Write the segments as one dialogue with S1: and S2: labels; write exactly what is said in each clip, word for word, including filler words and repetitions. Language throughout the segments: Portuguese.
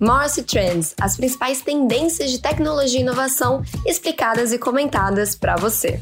S1: Morse Trends, as principais tendências de tecnologia e inovação explicadas e comentadas para você.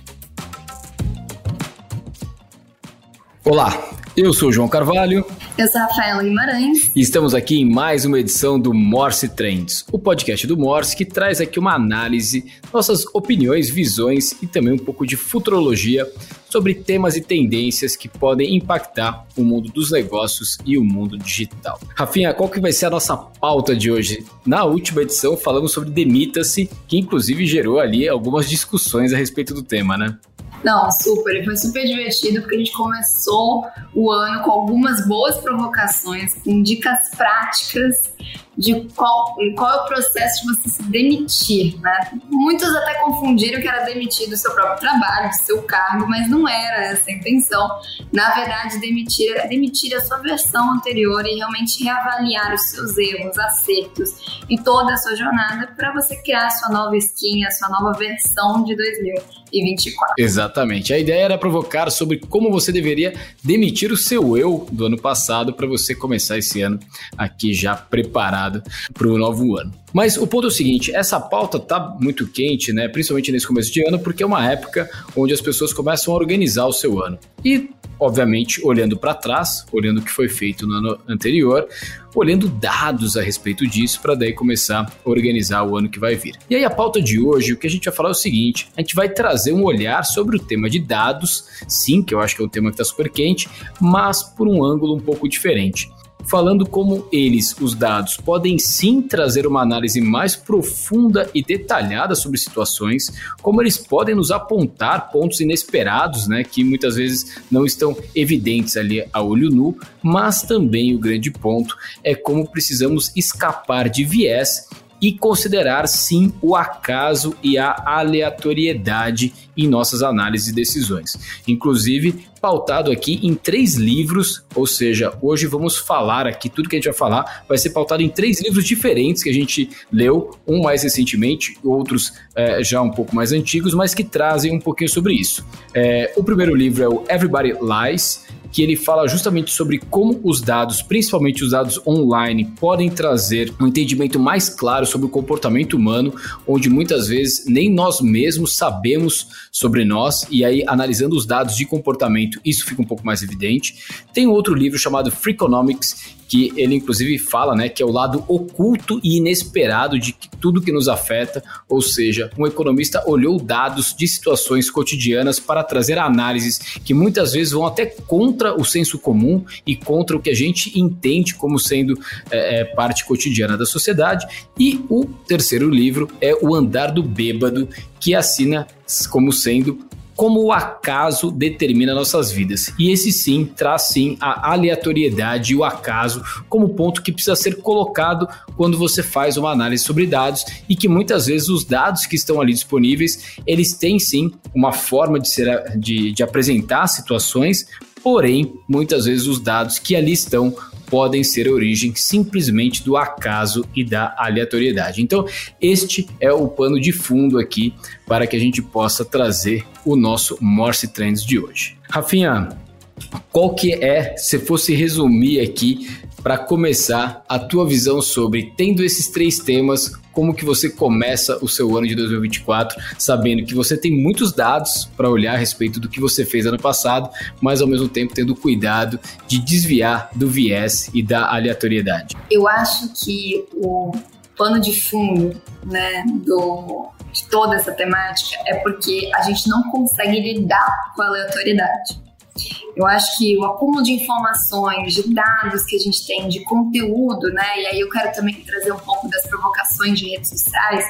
S2: Olá, eu sou o João Carvalho.
S3: Eu sou a Rafaela Guimarães.
S2: E estamos aqui em mais uma edição do Morse Trends, o podcast do Morse que traz aqui uma análise, nossas opiniões, visões e também um pouco de futurologia sobre temas e tendências que podem impactar o mundo dos negócios e o mundo digital. Rafinha, qual que vai ser a nossa pauta de hoje? Na última edição falamos sobre Demita-se, que inclusive gerou ali algumas discussões a respeito do tema, né?
S3: Não, super, e foi super divertido porque a gente começou o ano com algumas boas provocações, com dicas práticas de qual, qual é o processo de você se demitir, né? Muitos até confundiram que era demitir do seu próprio trabalho, do seu cargo, mas não era essa a intenção. Na verdade, demitir é demitir a sua versão anterior e realmente reavaliar os seus erros, acertos e toda a sua jornada para você criar a sua nova skin, a sua nova versão de dois mil e vinte e quatro.
S2: Exatamente. A ideia era provocar sobre como você deveria demitir o seu eu do ano passado para você começar esse ano aqui já preparado para o novo ano. Mas o ponto é o seguinte, essa pauta tá muito quente, né? Principalmente nesse começo de ano, porque é uma época onde as pessoas começam a organizar o seu ano. E, obviamente, olhando para trás, olhando o que foi feito no ano anterior, olhando dados a respeito disso, para daí começar a organizar o ano que vai vir. E aí a pauta de hoje, o que a gente vai falar é o seguinte, a gente vai trazer um olhar sobre o tema de dados, sim, que eu acho que é um tema que está super quente, mas por um ângulo um pouco diferente. Falando como eles, os dados, podem sim trazer uma análise mais profunda e detalhada sobre situações, como eles podem nos apontar pontos inesperados, né, que muitas vezes não estão evidentes ali a olho nu, mas também o grande ponto é como precisamos escapar de viés e considerar sim o acaso e a aleatoriedade em nossas análises e decisões. Inclusive, pautado aqui em três livros, ou seja, hoje vamos falar aqui, tudo que a gente vai falar vai ser pautado em três livros diferentes que a gente leu, um mais recentemente, outros é, já um pouco mais antigos, mas que trazem um pouquinho sobre isso. É, o primeiro livro é o Everybody Lies, que ele fala justamente sobre como os dados, principalmente os dados online, podem trazer um entendimento mais claro sobre o comportamento humano, onde muitas vezes nem nós mesmos sabemos sobre nós, e aí analisando os dados de comportamento, isso fica um pouco mais evidente. Tem outro livro chamado Freakonomics, que ele inclusive fala, né, que é o lado oculto e inesperado de que tudo que nos afeta, ou seja, um economista olhou dados de situações cotidianas para trazer análises que muitas vezes vão até contra o senso comum e contra o que a gente entende como sendo é, parte cotidiana da sociedade. E o terceiro livro é O Andar do Bêbado, que assina como sendo como o acaso determina nossas vidas. E esse sim traz sim a aleatoriedade e o acaso como ponto que precisa ser colocado quando você faz uma análise sobre dados, e que muitas vezes os dados que estão ali disponíveis, eles têm sim uma forma de, ser, de, de apresentar situações, porém, muitas vezes os dados que ali estão podem ser a origem simplesmente do acaso e da aleatoriedade. Então, este é o pano de fundo aqui para que a gente possa trazer o nosso Morse Trends de hoje. Rafinha, qual que é, se fosse resumir aqui, para começar, a tua visão sobre, tendo esses três temas, como que você começa o seu ano de dois mil e vinte e quatro, sabendo que você tem muitos dados para olhar a respeito do que você fez ano passado, mas ao mesmo tempo tendo cuidado de desviar do viés e da aleatoriedade?
S3: Eu acho que o pano de fundo, né, do, de toda essa temática é porque a gente não consegue lidar com a aleatoriedade. Eu acho que o acúmulo de informações, de dados que a gente tem, de conteúdo, né? E aí eu quero também trazer um pouco das provocações de redes sociais.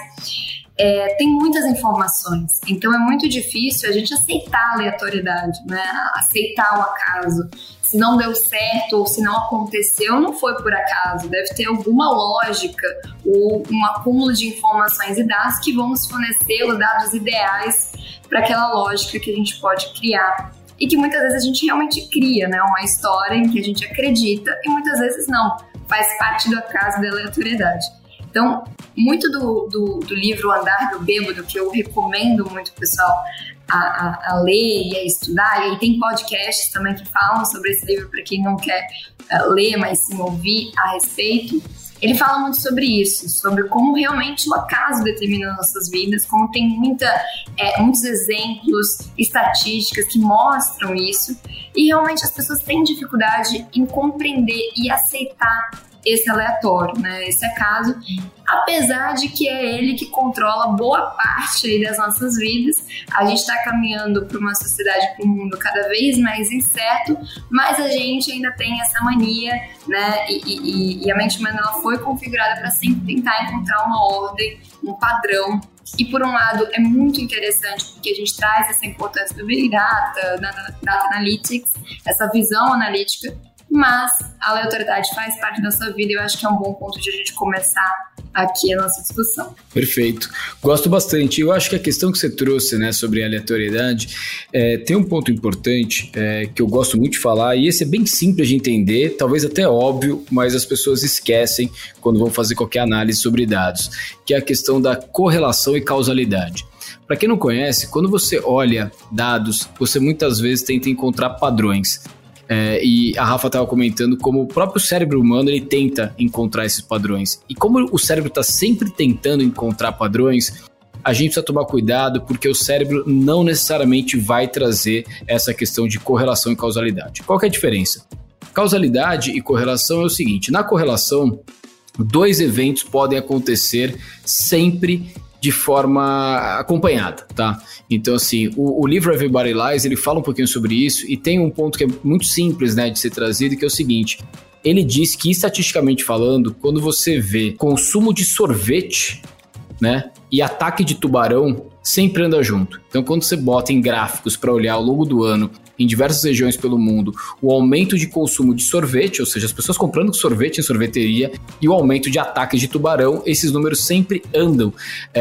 S3: É, tem muitas informações, então é muito difícil a gente aceitar a aleatoriedade, né? Aceitar o acaso. Se não deu certo ou se não aconteceu, não foi por acaso. Deve ter alguma lógica ou um acúmulo de informações e dados que vão nos fornecer os dados ideais para aquela lógica que a gente pode criar. E que muitas vezes a gente realmente cria, né? Uma história em que a gente acredita e muitas vezes não. Faz parte do acaso da aleatoriedade. Então, muito do, do, do livro O Andar do Bêbado, que eu recomendo muito pro pessoal a, a, a ler e a estudar, e aí tem podcasts também que falam sobre esse livro para quem não quer uh, ler, mas sim ouvir a respeito, ele fala muito sobre isso, sobre como realmente o acaso determina nossas vidas, como tem muita, é, muitos exemplos, estatísticas que mostram isso, e realmente as pessoas têm dificuldade em compreender e aceitar esse aleatório, né, esse acaso, apesar de que é ele que controla boa parte aí das nossas vidas. A gente está caminhando para uma sociedade, para um mundo cada vez mais incerto, mas a gente ainda tem essa mania, né, e, e, e a mente humana ela foi configurada para sempre tentar encontrar uma ordem, um padrão. E por um lado é muito interessante porque a gente traz essa importância do Big Data, Data, Data Analytics, essa visão analítica, mas a aleatoriedade faz parte da sua vida e eu acho que é um bom ponto de a gente começar aqui a nossa discussão.
S2: Perfeito. Gosto bastante. Eu acho que a questão que você trouxe, né, sobre a aleatoriedade, é, tem um ponto importante é, que eu gosto muito de falar, e esse é bem simples de entender, talvez até óbvio, mas as pessoas esquecem quando vão fazer qualquer análise sobre dados, que é a questão da correlação e causalidade. Para quem não conhece, quando você olha dados, você muitas vezes tenta encontrar padrões. É, e a Rafa estava comentando como o próprio cérebro humano ele tenta encontrar esses padrões. E como o cérebro está sempre tentando encontrar padrões, a gente precisa tomar cuidado porque o cérebro não necessariamente vai trazer essa questão de correlação e causalidade. Qual que é a diferença? Causalidade e correlação é o seguinte: na correlação, dois eventos podem acontecer sempre de forma acompanhada, tá? Então, assim, o, o livro Everybody Lies, ele fala um pouquinho sobre isso e tem um ponto que é muito simples, né, de ser trazido, que é o seguinte: ele diz que, estatisticamente falando, quando você vê consumo de sorvete, né, e ataque de tubarão, sempre anda junto. Então, quando você bota em gráficos para olhar ao longo do ano, em diversas regiões pelo mundo, o aumento de consumo de sorvete, ou seja, as pessoas comprando sorvete em sorveteria, e o aumento de ataques de tubarão, esses números sempre andam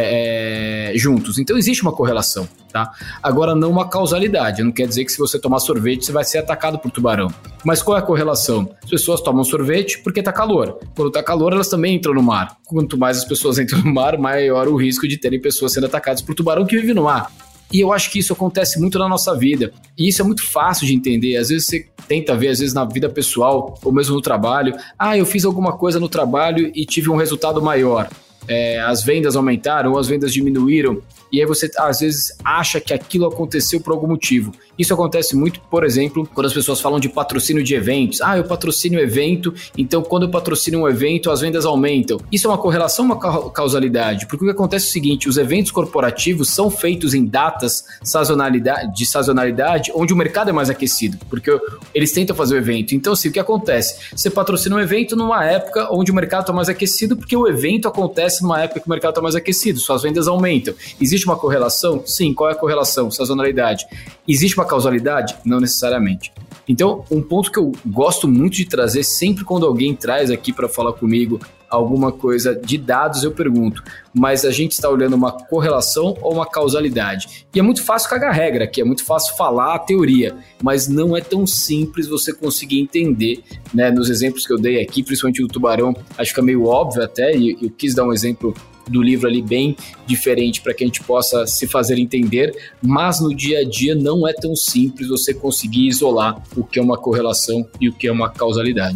S2: é, juntos. Então existe uma correlação, tá? Agora, não uma causalidade. Não quer dizer que se você tomar sorvete, você vai ser atacado por tubarão. Mas qual é a correlação? As pessoas tomam sorvete porque tá calor. Quando tá calor, elas também entram no mar. Quanto mais as pessoas entram no mar, maior o risco de terem pessoas sendo atacadas por tubarão que vivem no mar. E eu acho que isso acontece muito na nossa vida. E isso é muito fácil de entender. Às vezes você tenta ver, às vezes na vida pessoal, ou mesmo no trabalho. Ah, eu fiz alguma coisa no trabalho e tive um resultado maior. É, as vendas aumentaram ou as vendas diminuíram. E aí você, às vezes, acha que aquilo aconteceu por algum motivo. Isso acontece muito, por exemplo, quando as pessoas falam de patrocínio de eventos. Ah, eu patrocino um evento, então quando eu patrocino um evento, as vendas aumentam. Isso é uma correlação, uma causalidade? Porque o que acontece é o seguinte: os eventos corporativos são feitos em datas sazonalidade, de sazonalidade onde o mercado é mais aquecido, porque eles tentam fazer o evento. Então, assim, o que acontece? Você patrocina um evento numa época onde o mercado está mais aquecido, porque o evento acontece numa época que o mercado está mais aquecido, suas vendas aumentam. Existe uma correlação? Sim. Qual é a correlação? Sazonalidade. Existe uma causalidade? Não necessariamente. Então, um ponto que eu gosto muito de trazer sempre quando alguém traz aqui para falar comigo alguma coisa de dados, eu pergunto, mas a gente está olhando uma correlação ou uma causalidade? E é muito fácil cagar regra aqui, é muito fácil falar a teoria, mas não é tão simples você conseguir entender, né? Nos exemplos que eu dei aqui, principalmente do tubarão, acho que fica meio óbvio até, e eu quis dar um exemplo do livro ali bem diferente para que a gente possa se fazer entender, mas no dia a dia não é tão simples você conseguir isolar o que é uma correlação e o que é uma causalidade.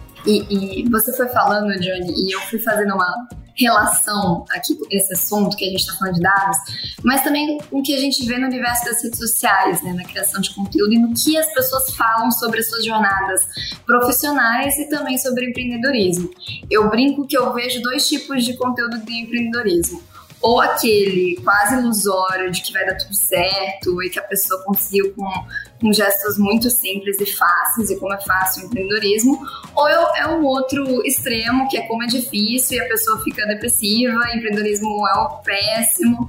S3: E, e você foi falando, Johnny, e eu fui fazendo uma relação aqui com esse assunto que a gente está falando de dados, mas também o que a gente vê no universo das redes sociais, né, na criação de conteúdo e no que as pessoas falam sobre as suas jornadas profissionais e também sobre empreendedorismo. Eu brinco que eu vejo dois tipos de conteúdo de empreendedorismo. Ou aquele quase ilusório de que vai dar tudo certo e que a pessoa conseguiu com, com gestos muito simples e fáceis, e como é fácil o empreendedorismo, ou é um outro extremo, que é como é difícil e a pessoa fica depressiva, empreendedorismo é o péssimo.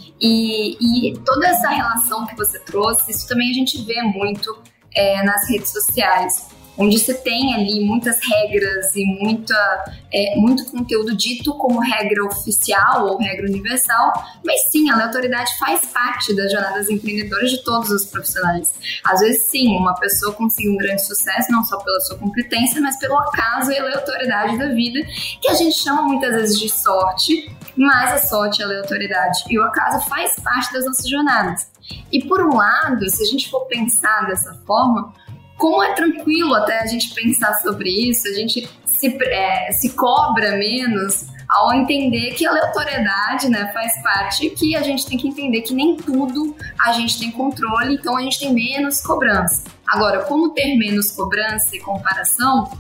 S3: E, e toda essa relação que você trouxe, isso também a gente vê muito é, nas redes sociais, onde você tem ali muitas regras e muita, é, muito conteúdo dito como regra oficial ou regra universal, mas sim, a aleatoriedade faz parte das jornadas empreendedoras de todos os profissionais. Às vezes sim, uma pessoa consegue um grande sucesso não só pela sua competência, mas pelo acaso e aleatoriedade da vida, que a gente chama muitas vezes de sorte, mas a sorte é a aleatoriedade e o acaso faz parte das nossas jornadas. E por um lado, se a gente for pensar dessa forma, como é tranquilo até a gente pensar sobre isso, a gente se, é, se cobra menos ao entender que a aleatoriedade, né, faz parte, que a gente tem que entender que nem tudo a gente tem controle, então a gente tem menos cobrança. Agora, como ter menos cobrança e comparação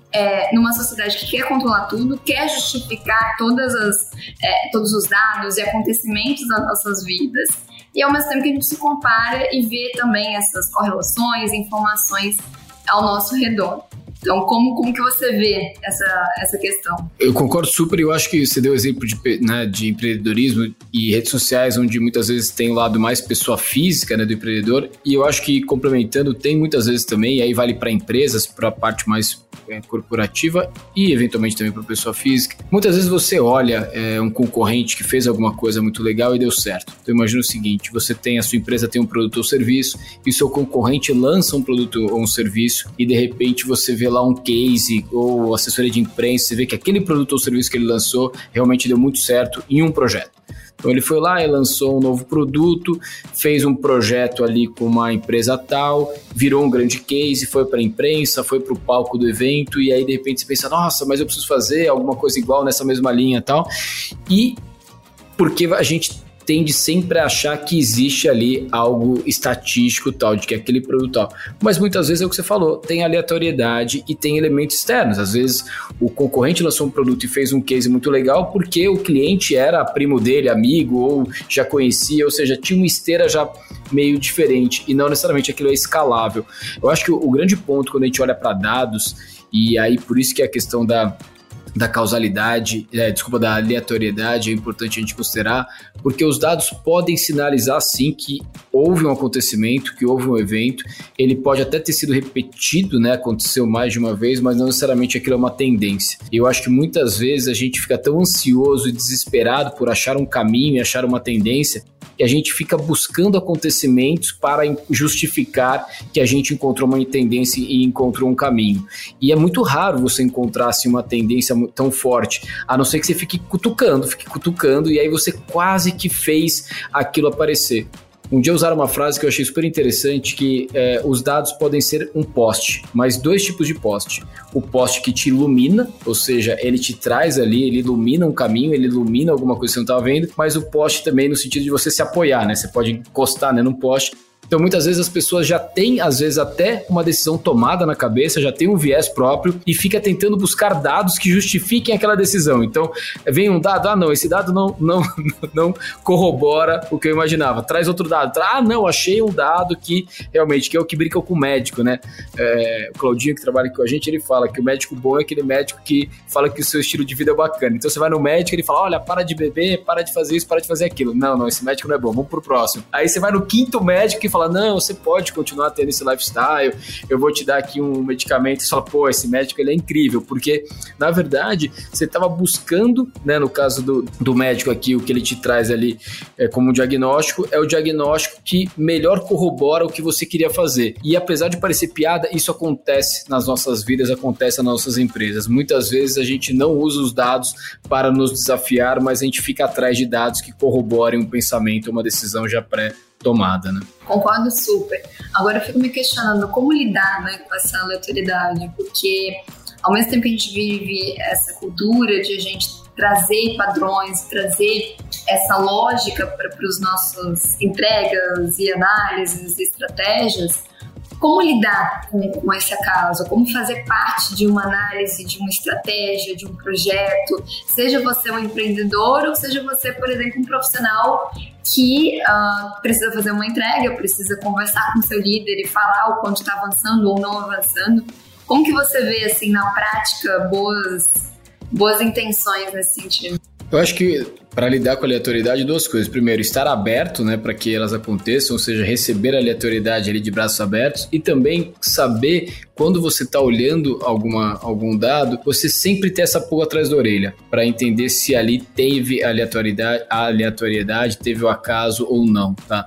S3: é, numa sociedade que quer controlar tudo, quer justificar todas as, é, todos os dados e acontecimentos das nossas vidas, e ao mesmo tempo que a gente se compara e vê também essas correlações, informações ao nosso redor. Então, como, como que você vê essa, essa questão?
S2: Eu concordo super, e eu acho que você deu exemplo de, né, de empreendedorismo e redes sociais, onde muitas vezes tem o lado mais pessoa física, né, do empreendedor, e eu acho que, complementando, tem muitas vezes também, e aí vale para empresas, para a parte mais é, corporativa e eventualmente também para pessoa física. Muitas vezes você olha é, um concorrente que fez alguma coisa muito legal e deu certo. Então imagina o seguinte, você tem, a sua empresa tem um produto ou serviço, e o seu concorrente lança um produto ou um serviço, e de repente você vê lá um case ou assessoria de imprensa, você vê que aquele produto ou serviço que ele lançou realmente deu muito certo em um projeto. Então ele foi lá e lançou um novo produto, fez um projeto ali com uma empresa tal, virou um grande case, foi para a imprensa, foi para o palco do evento, e aí de repente você pensa, nossa, mas eu preciso fazer alguma coisa igual nessa mesma linha e tal. E porque a gente tende sempre a achar que existe ali algo estatístico tal, de que é aquele produto tal. Mas muitas vezes é o que você falou, tem aleatoriedade e tem elementos externos. Às vezes o concorrente lançou um produto e fez um case muito legal porque o cliente era primo dele, amigo, ou já conhecia, ou seja, tinha uma esteira já meio diferente e não necessariamente aquilo é escalável. Eu acho que o, o grande ponto quando a gente olha para dados, e aí por isso que é a questão da da causalidade, é, desculpa, da aleatoriedade é importante a gente considerar, porque os dados podem sinalizar sim que houve um acontecimento, que houve um evento, ele pode até ter sido repetido, né, aconteceu mais de uma vez, mas não necessariamente aquilo é uma tendência. Eu acho que muitas vezes a gente fica tão ansioso e desesperado por achar um caminho e achar uma tendência, que a gente fica buscando acontecimentos para justificar que a gente encontrou uma tendência e encontrou um caminho. E é muito raro você encontrar assim, uma tendência tão forte, a não ser que você fique cutucando, fique cutucando, e aí você quase que fez aquilo aparecer. Um dia usaram uma frase que eu achei super interessante, que é, os dados podem ser um poste, mas dois tipos de poste. O poste que te ilumina, ou seja, ele te traz ali, ele ilumina um caminho, ele ilumina alguma coisa que você não estava vendo, mas o poste também no sentido de você se apoiar, né? Você pode encostar, né, num poste. Então, muitas vezes as pessoas já têm, às vezes, até uma decisão tomada na cabeça, já tem um viés próprio e fica tentando buscar dados que justifiquem aquela decisão. Então, vem um dado, ah, não, esse dado não, não, não corrobora o que eu imaginava. Traz outro dado. Ah, não, achei um dado que, realmente, que é o que brinca com o médico, né? É, o Claudinho, que trabalha aqui com a gente, ele fala que o médico bom é aquele médico que fala que o seu estilo de vida é bacana. Então, você vai no médico, ele fala, olha, para de beber, para de fazer isso, para de fazer aquilo. Não, não, esse médico não é bom, vamos pro próximo. Aí você vai no quinto médico que fala, não, você pode continuar tendo esse lifestyle, eu vou te dar aqui um medicamento, e você fala, pô, esse médico ele é incrível, porque na verdade você estava buscando, né, no caso do, do médico aqui, o que ele te traz ali é, como um diagnóstico, é o diagnóstico que melhor corrobora o que você queria fazer. E apesar de parecer piada, isso acontece nas nossas vidas, acontece nas nossas empresas. Muitas vezes a gente não usa os dados para nos desafiar, mas a gente fica atrás de dados que corroborem um pensamento, uma decisão já pré tomada, né?
S3: Concordo super. Agora eu fico me questionando como lidar, né, com essa aleatoriedade, porque ao mesmo tempo que a gente vive essa cultura de a gente trazer padrões, trazer essa lógica para os nossos entregas e análises e estratégias, como lidar com, com esse acaso? Como fazer parte de uma análise, de uma estratégia, de um projeto? Seja você um empreendedor ou seja você, por exemplo, um profissional que uh, precisa fazer uma entrega, precisa conversar com seu líder e falar o quanto está avançando ou não avançando. Como que você vê, assim, na prática, boas, boas intenções nesse sentido?
S2: Eu acho que para lidar com a aleatoriedade, duas coisas. Primeiro, estar aberto, né, para que elas aconteçam, ou seja, receber a aleatoriedade ali de braços abertos, e também saber, quando você está olhando alguma, algum dado, você sempre ter essa pulga atrás da orelha, para entender se ali teve aleatoriedade, a aleatoriedade, teve o acaso ou não, tá?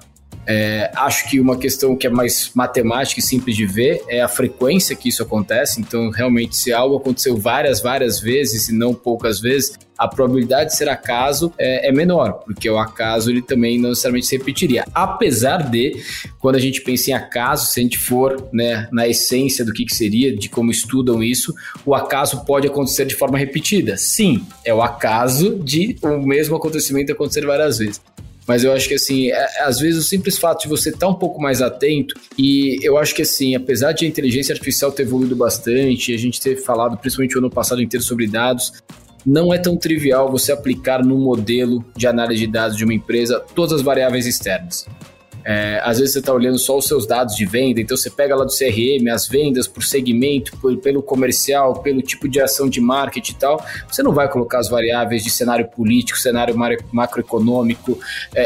S2: É, acho que uma questão que é mais matemática e simples de ver é a frequência que isso acontece. Então, realmente, se algo aconteceu várias, várias vezes e não poucas vezes, a probabilidade de ser acaso é, é menor, porque o acaso ele também não necessariamente se repetiria. Apesar de, quando a gente pensa em acaso, se a gente for, né, na essência do que, que seria, de como estudam isso, o acaso pode acontecer de forma repetida. Sim, é o acaso de o mesmo acontecimento acontecer várias vezes. Mas eu acho que, assim, é, às vezes o simples fato de você estar um pouco mais atento, e eu acho que, assim, apesar de a inteligência artificial ter evoluído bastante, a gente ter falado, principalmente o ano passado inteiro, sobre dados, não é tão trivial você aplicar no modelo de análise de dados de uma empresa todas as variáveis externas. É, às vezes você está olhando só os seus dados de venda, então você pega lá do C R M as vendas por segmento, por, pelo comercial, pelo tipo de ação de marketing e tal. Você não vai colocar as variáveis de cenário político, cenário macroeconômico,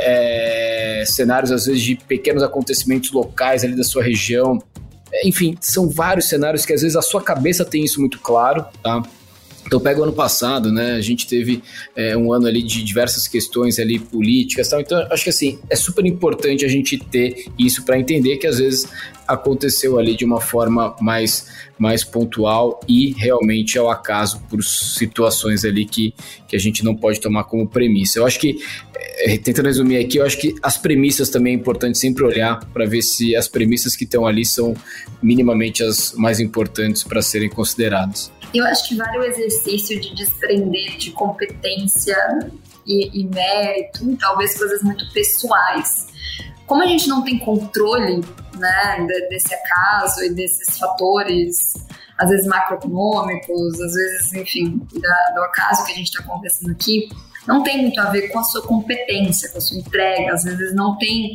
S2: é, é, cenários às vezes de pequenos acontecimentos locais ali da sua região. É, enfim, são vários cenários que às vezes a sua cabeça tem isso muito claro, tá? Então pega o ano passado, né, a gente teve é, um ano ali de diversas questões ali políticas e tal, então acho que assim, é super importante a gente ter isso para entender que às vezes aconteceu ali de uma forma mais, mais pontual e realmente é o acaso por situações ali que, que a gente não pode tomar como premissa. Eu acho que, é, tentando resumir aqui, eu acho que as premissas também é importante sempre olhar para ver se as premissas que estão ali são minimamente as mais importantes para serem consideradas.
S3: Eu acho que vale o exercício de desprender de competência e, e mérito, talvez coisas muito pessoais. Como a gente não tem controle, né, desse acaso e desses fatores, às vezes macroeconômicos, às vezes, enfim, da, do acaso que a gente está conversando aqui, não tem muito a ver com a sua competência, com a sua entrega, às vezes não tem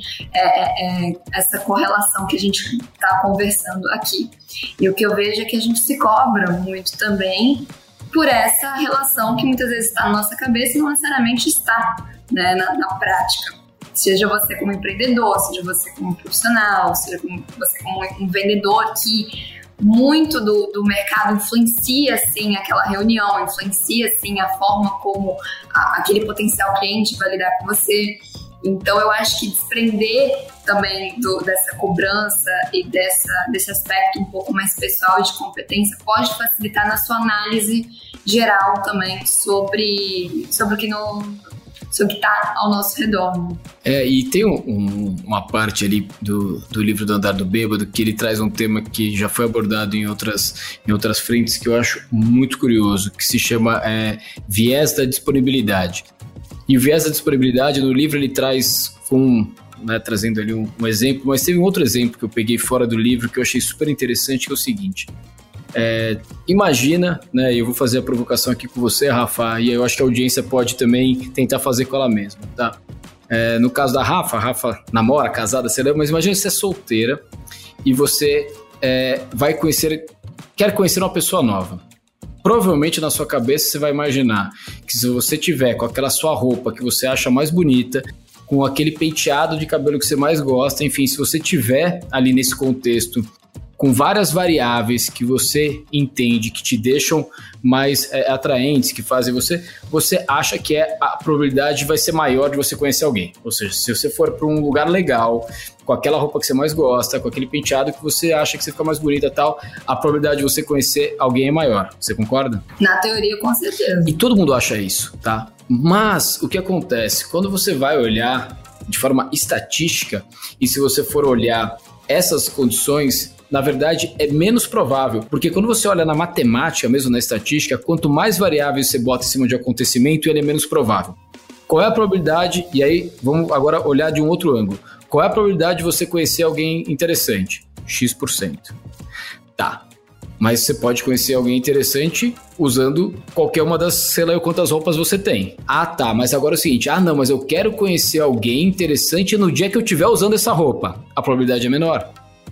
S3: é, é, essa correlação que a gente está conversando aqui. E o que eu vejo é que a gente se cobra muito também por essa relação que muitas vezes está na nossa cabeça e não necessariamente está, né, na, na prática. Seja você como empreendedor, seja você como profissional, seja você como um vendedor que muito do, do mercado influencia, sim, aquela reunião, influencia, sim, a forma como a, aquele potencial cliente vai lidar com você. Então, eu acho que desprender também do, dessa cobrança e dessa, desse aspecto um pouco mais pessoal e de competência pode facilitar na sua análise geral também sobre, sobre o que não... sobre o que está ao nosso redor. Né?
S2: É, e tem um, um, uma parte ali do, do livro do Andar do Bêbado que ele traz um tema que já foi abordado em outras, em outras frentes que eu acho muito curioso, que se chama é, viés da disponibilidade. E o viés da disponibilidade no livro ele traz um, né, trazendo ali um, um exemplo, mas teve um outro exemplo que eu peguei fora do livro que eu achei super interessante, que é o seguinte. É, imagina, né, eu vou fazer a provocação aqui com você, Rafa, e eu acho que a audiência pode também tentar fazer com ela mesma, tá? É, no caso da Rafa, a Rafa namora, casada, sei lá, mas imagina você é solteira e você é, vai conhecer, quer conhecer uma pessoa nova. Provavelmente na sua cabeça você vai imaginar que se você tiver com aquela sua roupa que você acha mais bonita, com aquele penteado de cabelo que você mais gosta, enfim, se você tiver ali nesse contexto com várias variáveis que você entende que te deixam mais é, atraentes, que fazem você, você acha que é, a probabilidade vai ser maior de você conhecer alguém. Ou seja, se você for para um lugar legal, com aquela roupa que você mais gosta, com aquele penteado que você acha que você fica mais bonita e tal, a probabilidade de você conhecer alguém é maior. Você concorda?
S3: Na teoria, com certeza.
S2: E todo mundo acha isso, tá? Mas o que acontece? Quando você vai olhar de forma estatística, e se você for olhar essas condições, na verdade, é menos provável, porque quando você olha na matemática, mesmo na estatística, quanto mais variáveis você bota em cima de um acontecimento, ele é menos provável. Qual é a probabilidade, e aí vamos agora olhar de um outro ângulo, qual é a probabilidade de você conhecer alguém interessante? X por cento. Tá, mas você pode conhecer alguém interessante usando qualquer uma das, sei lá quantas roupas você tem. Ah, tá, mas agora é o seguinte, ah não, mas eu quero conhecer alguém interessante no dia que eu estiver usando essa roupa. A probabilidade é menor.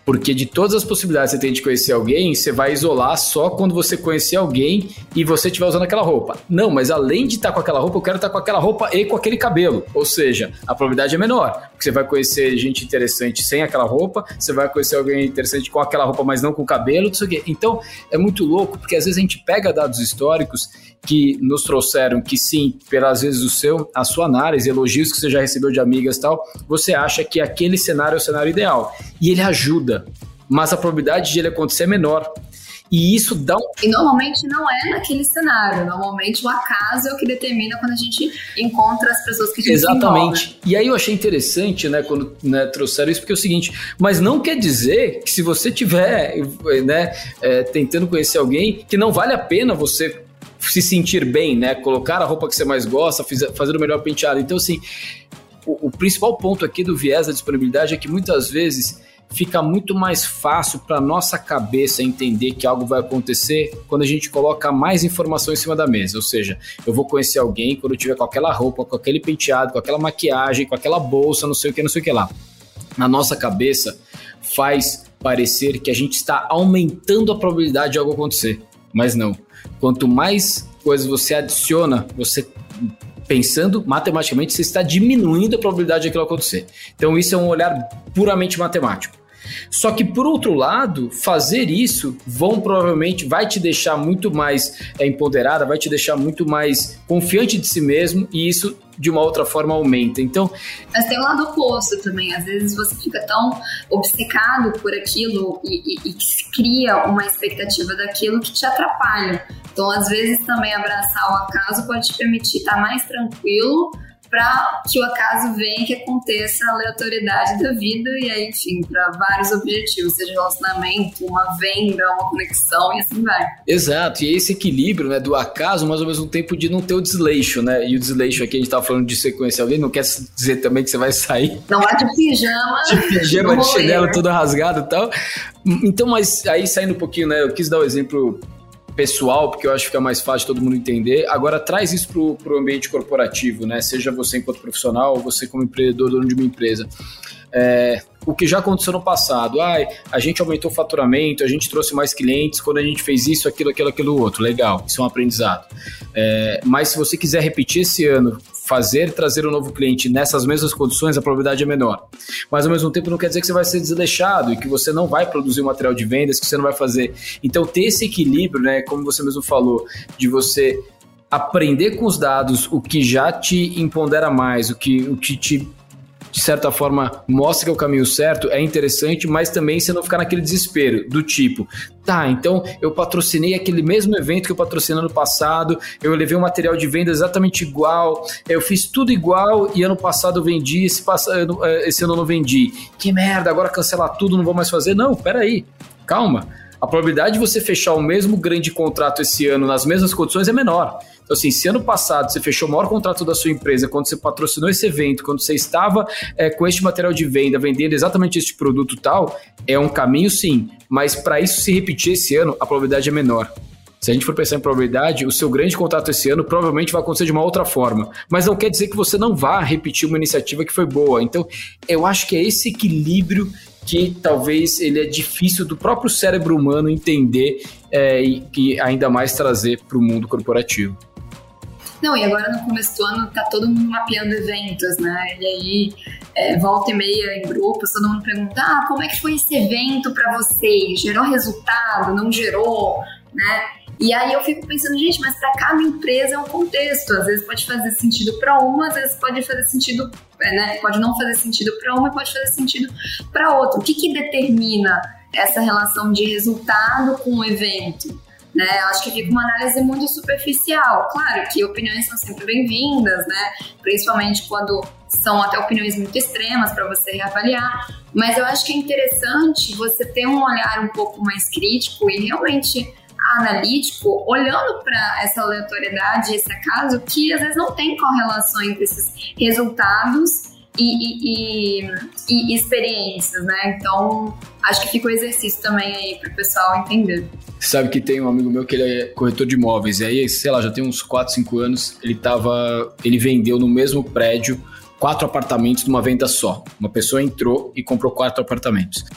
S2: Porque de todas as possibilidades que você tem de conhecer alguém, você vai isolar só quando você conhecer alguém e você estiver usando aquela roupa. Não, mas além de estar com aquela roupa, eu quero estar com aquela roupa e com aquele cabelo. Ou seja, a probabilidade é menor. Porque você vai conhecer gente interessante sem aquela roupa, você vai conhecer alguém interessante com aquela roupa, mas não com o cabelo, não sei o quê. Então, é muito louco, porque às vezes a gente pega dados históricos que nos trouxeram que sim, pelas vezes o seu, a sua análise, elogios que você já recebeu de amigas e tal, você acha que aquele cenário é o cenário ideal. E ele ajuda, mas a probabilidade de ele acontecer é menor. E isso dá um...
S3: E normalmente não é naquele cenário, normalmente o acaso é o que determina quando a gente encontra as pessoas que a gente
S2: Exatamente.
S3: envolve.
S2: E aí eu achei interessante, né, quando né, trouxeram isso, porque é o seguinte, mas não quer dizer que se você tiver, né, é, tentando conhecer alguém, que não vale a pena você se sentir bem, né, colocar a roupa que você mais gosta, fazer o melhor penteado. Então, assim, o, o principal ponto aqui do viés da disponibilidade é que muitas vezes fica muito mais fácil para nossa cabeça entender que algo vai acontecer quando a gente coloca mais informação em cima da mesa. Ou seja, eu vou conhecer alguém quando eu tiver com aquela roupa, com aquele penteado, com aquela maquiagem, com aquela bolsa, não sei o que, não sei o que lá. Na nossa cabeça faz parecer que a gente está aumentando a probabilidade de algo acontecer, mas não. Quanto mais coisas você adiciona, você pensando matematicamente, você está diminuindo a probabilidade de aquilo acontecer. Então isso é um olhar puramente matemático. Só que, por outro lado, fazer isso vão provavelmente vai te deixar muito mais é, empoderada, vai te deixar muito mais confiante de si mesmo, e isso de uma outra forma aumenta. Então,
S3: mas tem um lado oposto também. Às vezes você fica tão obcecado por aquilo e, e, e cria uma expectativa daquilo que te atrapalha. Então, às vezes também abraçar o acaso pode te permitir estar mais tranquilo para que o acaso venha, que aconteça a aleatoriedade da vida, e aí, enfim, para vários objetivos, seja relacionamento, uma venda, uma conexão, e assim vai.
S2: Exato, e esse equilíbrio, né, do acaso, mas ao mesmo tempo de não ter o desleixo, né, e o desleixo aqui, a gente tava falando de você conhecer alguém, não quer dizer também que você vai sair...
S3: Não vai de pijama...
S2: De pijama, de chinelo, todo rasgado e tal. Então, mas aí saindo um pouquinho, né, eu quis dar o um exemplo pessoal, porque eu acho que fica mais fácil de todo mundo entender. Agora, traz isso pro, pro ambiente corporativo, né? Seja você enquanto profissional ou você como empreendedor, dono de uma empresa. É, o que já aconteceu no passado, ah, a gente aumentou o faturamento, a gente trouxe mais clientes quando a gente fez isso, aquilo, aquilo, aquilo outro. Legal, isso é um aprendizado. É, mas se você quiser repetir esse ano, fazer trazer um novo cliente nessas mesmas condições, a probabilidade é menor. Mas ao mesmo tempo não quer dizer que você vai ser desleixado e que você não vai produzir um material de vendas, que você não vai fazer. Então ter esse equilíbrio, né, como você mesmo falou, de você aprender com os dados o que já te empodera mais, o que, o que te, de certa forma, mostra que é o caminho certo, é interessante, mas também você não ficar naquele desespero, do tipo, tá, então eu patrocinei aquele mesmo evento que eu patrocinei ano passado, eu levei um material de venda exatamente igual, eu fiz tudo igual e ano passado eu vendi, esse, ano, esse ano eu não vendi. Que merda, agora cancelar tudo, não vou mais fazer? Não, peraí, calma. A probabilidade de você fechar o mesmo grande contrato esse ano nas mesmas condições é menor. Então, assim, se ano passado você fechou o maior contrato da sua empresa, quando você patrocinou esse evento, quando você estava é, com este material de venda, vendendo exatamente este produto tal, é um caminho sim, mas para isso se repetir esse ano, a probabilidade é menor. Se a gente for pensar em probabilidade, o seu grande contrato esse ano provavelmente vai acontecer de uma outra forma, mas não quer dizer que você não vá repetir uma iniciativa que foi boa. Então, eu acho que é esse equilíbrio que talvez ele é difícil do próprio cérebro humano entender é, e, e ainda mais trazer para o mundo corporativo.
S3: Não, e agora no começo do ano tá todo mundo mapeando eventos, né? E aí, é, volta e meia em grupos, todo mundo pergunta, ah, como é que foi esse evento para vocês? Gerou resultado? Não gerou? Né? E aí eu fico pensando, gente, mas para cada empresa é um contexto. Às vezes pode fazer sentido para uma, às vezes pode fazer sentido, né? Pode não fazer sentido para uma e pode fazer sentido para outra. O que que determina essa relação de resultado com o evento? Né? Acho que fica uma análise muito superficial. Claro que opiniões são sempre bem-vindas, né? Principalmente quando são até opiniões muito extremas para você reavaliar. Mas eu acho que é interessante você ter um olhar um pouco mais crítico e realmente analítico, olhando para essa aleatoriedade, esse acaso, que às vezes não tem correlação entre esses resultados e, e, e, e experiências, né? Então, acho que fica o exercício também aí para o pessoal entender.
S2: Sabe que tem um amigo meu que ele é corretor de imóveis, e aí, sei lá, já tem uns quatro, cinco anos, ele tava, ele vendeu no mesmo prédio quatro apartamentos numa venda só. Uma pessoa entrou e comprou quatro apartamentos.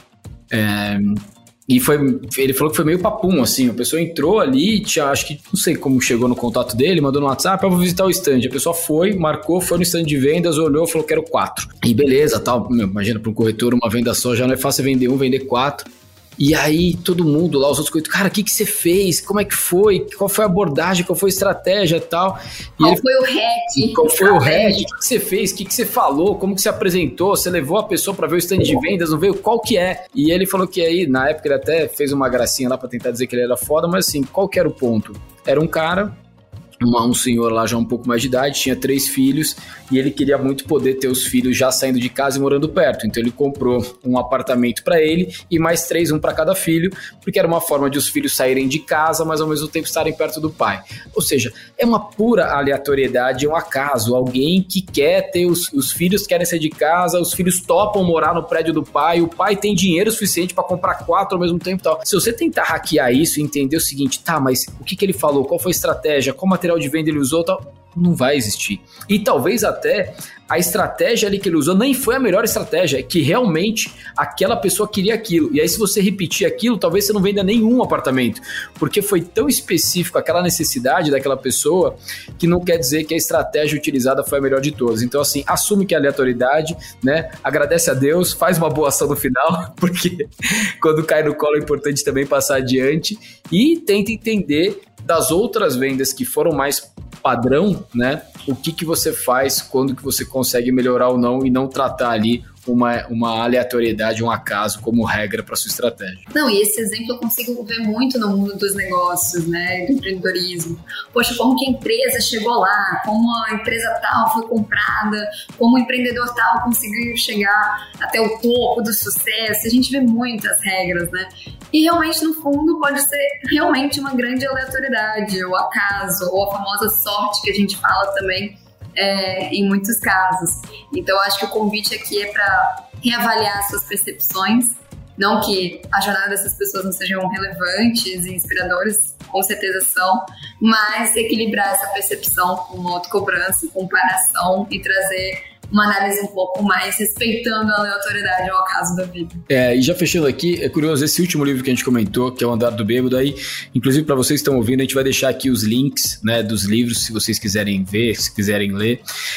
S2: É, e foi, ele falou que foi meio papum, assim, a pessoa entrou ali, tinha, acho que, não sei como chegou no contato dele, mandou no WhatsApp, eu vou visitar o stand. A pessoa foi, marcou, foi no stand de vendas, olhou, falou, quero quatro. E beleza, tal, meu, imagina, para um corretor, uma venda só, já não é fácil vender um, vender quatro. E aí, todo mundo lá, os outros corretores, cara, o que que você fez? Como é que foi? Qual foi a abordagem? Qual foi a estratégia e tal? E
S3: qual
S2: ele,
S3: foi o hack?
S2: Qual foi o hack? O que que você fez? O que que você falou? Como que você apresentou? Você levou a pessoa para ver o stand de vendas, não veio? Qual que é? E ele falou que aí, na época, ele até fez uma gracinha lá para tentar dizer que ele era foda, mas assim, qual que era o ponto? Era um cara... Uma, um senhor lá já um pouco mais de idade, tinha três filhos e ele queria muito poder ter os filhos já saindo de casa e morando perto. Então ele comprou um apartamento para ele e mais três, um para cada filho, porque era uma forma de os filhos saírem de casa, mas ao mesmo tempo estarem perto do pai. Ou seja, é uma pura aleatoriedade, é um acaso. Alguém que quer ter os, os filhos querem sair de casa, os filhos topam morar no prédio do pai, o pai tem dinheiro suficiente para comprar quatro ao mesmo tempo e tal. Se você tentar hackear isso e entender o seguinte, tá, mas o que, que ele falou? Qual foi a estratégia? Qual material de venda ele usou, tal, não vai existir. E talvez até a estratégia ali que ele usou nem foi a melhor estratégia, é que realmente aquela pessoa queria aquilo. E aí se você repetir aquilo, talvez você não venda nenhum apartamento, porque foi tão específico aquela necessidade daquela pessoa que não quer dizer que a estratégia utilizada foi a melhor de todas. Então assim, assume que é aleatoriedade, né? Agradece a Deus, faz uma boa ação no final, porque quando cai no colo é importante também passar adiante e tenta entender das outras vendas que foram mais padrão, né? O que que você faz, quando que você consegue melhorar ou não e não tratar ali uma, uma aleatoriedade, um acaso como regra para sua estratégia.
S3: Não, e esse exemplo eu consigo ver muito no mundo dos negócios, né, do empreendedorismo. Poxa, como que a empresa chegou lá, como a empresa tal foi comprada, como o empreendedor tal conseguiu chegar até o topo do sucesso. A gente vê muitas regras, né? E realmente, no fundo, pode ser realmente uma grande aleatoriedade, ou acaso, ou a famosa sorte que a gente fala também, É, em muitos casos. Então acho que o convite aqui é para reavaliar suas percepções, não que a jornada dessas pessoas não sejam relevantes e inspiradoras, com certeza são, mas equilibrar essa percepção com autocobrança, comparação e trazer uma análise um pouco mais respeitando a aleatoriedade ao acaso da vida.
S2: É, e já fechando aqui, é curioso, esse último livro que a gente comentou, que é O Andar do Bêbado, aí, inclusive para vocês que estão ouvindo, a gente vai deixar aqui os links, né, dos livros, se vocês quiserem ver, se quiserem ler.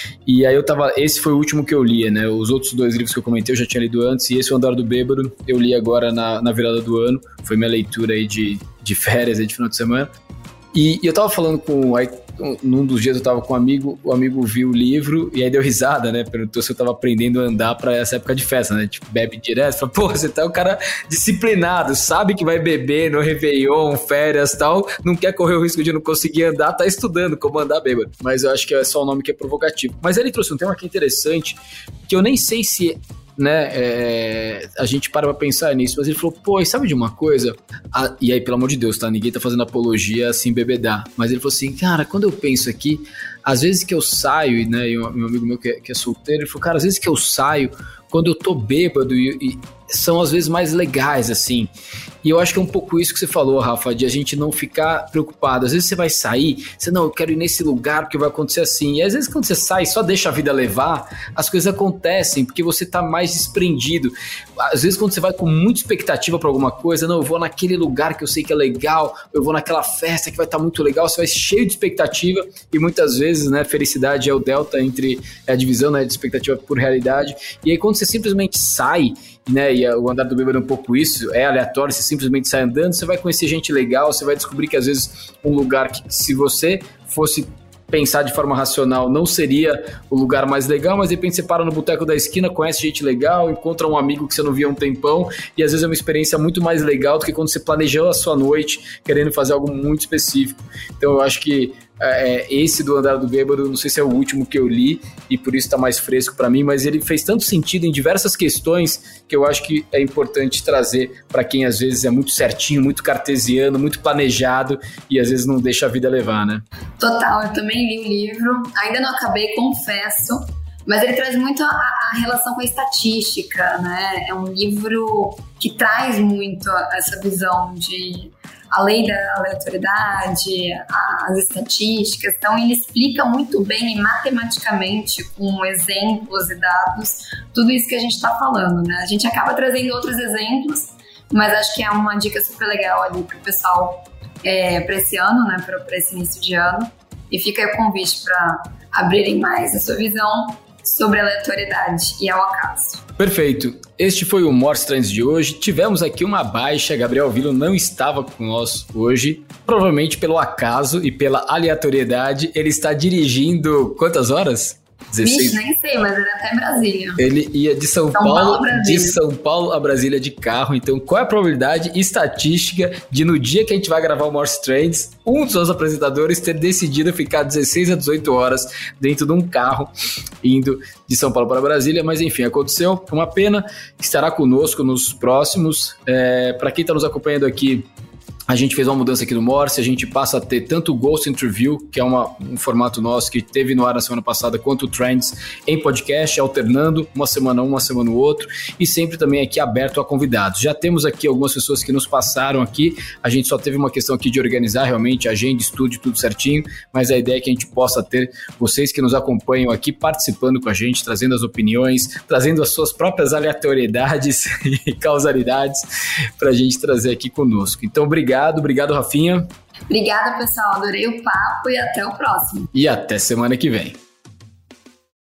S2: E aí eu tava, esse foi o último que eu li, né, os outros dois livros que eu comentei eu já tinha lido antes, e esse O Andar do Bêbado eu li agora na, na virada do ano, foi minha leitura aí de, de férias, aí de final de semana. E, e eu tava falando com... Aí, num dos dias eu tava com um amigo, o amigo viu o livro e aí deu risada, né? Perguntou se eu tava aprendendo a andar pra essa época de festa, né? Tipo, bebe direto. Fala, pô, você tá um cara disciplinado, sabe que vai beber no Réveillon, férias e tal, não quer correr o risco de não conseguir andar, tá estudando como andar bêbado. Mas eu acho que é só o nome que é provocativo. Mas ele trouxe um tema que é interessante, que eu nem sei se... né, é, a gente para pra pensar nisso, mas ele falou, pô, e sabe de uma coisa? Ah, e aí, pelo amor de Deus, tá? Ninguém tá fazendo apologia assim, bebedar. Mas ele falou assim, cara, quando eu penso aqui, às vezes que eu saio, né, e um, um amigo meu que é, que é solteiro, ele falou, cara, às vezes que eu saio, quando eu tô bêbado, e, e são às vezes mais legais, assim. E eu acho que é um pouco isso que você falou, Rafa, de a gente não ficar preocupado. Às vezes você vai sair, você, não, eu quero ir nesse lugar porque vai acontecer assim. E às vezes quando você sai e só deixa a vida levar, as coisas acontecem, porque você tá mais desprendido. Às vezes quando você vai com muita expectativa pra alguma coisa, não, eu vou naquele lugar que eu sei que é legal, eu vou naquela festa que vai estar muito legal, você vai cheio de expectativa e muitas vezes, né, felicidade é o delta entre é a divisão, né, de expectativa por realidade. E aí quando você simplesmente sai, né, e o Andar do Bêbado é um pouco isso, é aleatório, você simplesmente sai andando, você vai conhecer gente legal, você vai descobrir que às vezes um lugar que se você fosse pensar de forma racional não seria o lugar mais legal, mas de repente você para no boteco da esquina, conhece gente legal, encontra um amigo que você não via há um tempão, e às vezes é uma experiência muito mais legal do que quando você planejou a sua noite querendo fazer algo muito específico. Então eu acho que é, esse do Andar do Bêbado, não sei se é o último que eu li e por isso está mais fresco para mim, mas ele fez tanto sentido em diversas questões que eu acho que é importante trazer para quem às vezes é muito certinho, muito cartesiano, muito planejado e às vezes não deixa a vida levar, né?
S3: Total, eu também li o livro, ainda não acabei, confesso, mas ele traz muito a, a relação com a estatística, né? É um livro que traz muito essa visão de a lei da aleatoriedade, as estatísticas, então ele explica muito bem matematicamente, com exemplos e dados, tudo isso que a gente está falando, né? A gente acaba trazendo outros exemplos mas acho que é uma dica super legal ali pro pessoal é, para esse ano, né, para esse início de ano. E fica aí o convite para abrirem mais a sua visão sobre a aleatoriedade e ao acaso.
S2: Perfeito. Este foi o Morse Trends de hoje. Tivemos aqui uma baixa. Gabriel Vilo não estava com nós hoje, provavelmente pelo acaso e pela aleatoriedade. Ele está dirigindo quantas horas?
S3: dezesseis Vixe, nem sei, mas ele é até Brasília.
S2: Ele ia de São, São Paulo, Paulo de São Paulo a Brasília de carro. Então, qual é a probabilidade estatística de no dia que a gente vai gravar o Morse Trends, um dos nossos apresentadores ter decidido ficar dezesseis a dezoito horas dentro de um carro indo de São Paulo para Brasília? Mas enfim, aconteceu. Uma pena. Estará conosco nos próximos. É, para quem está nos acompanhando aqui, a gente fez uma mudança aqui no Morse, a gente passa a ter tanto o Ghost Interview, que é uma, um formato nosso que teve no ar na semana passada, quanto o Trends em podcast, alternando uma semana um, uma semana o outro, e sempre também aqui aberto a convidados. Já temos aqui algumas pessoas que nos passaram aqui, a gente só teve uma questão aqui de organizar realmente a agenda, estúdio, tudo certinho, mas a ideia é que a gente possa ter vocês que nos acompanham aqui participando com a gente, trazendo as opiniões, trazendo as suas próprias aleatoriedades e causalidades para a gente trazer aqui conosco. Então, obrigado. Obrigado, obrigado, Rafinha.
S3: Obrigada, pessoal. Adorei o papo e até o próximo.
S2: E até semana que vem.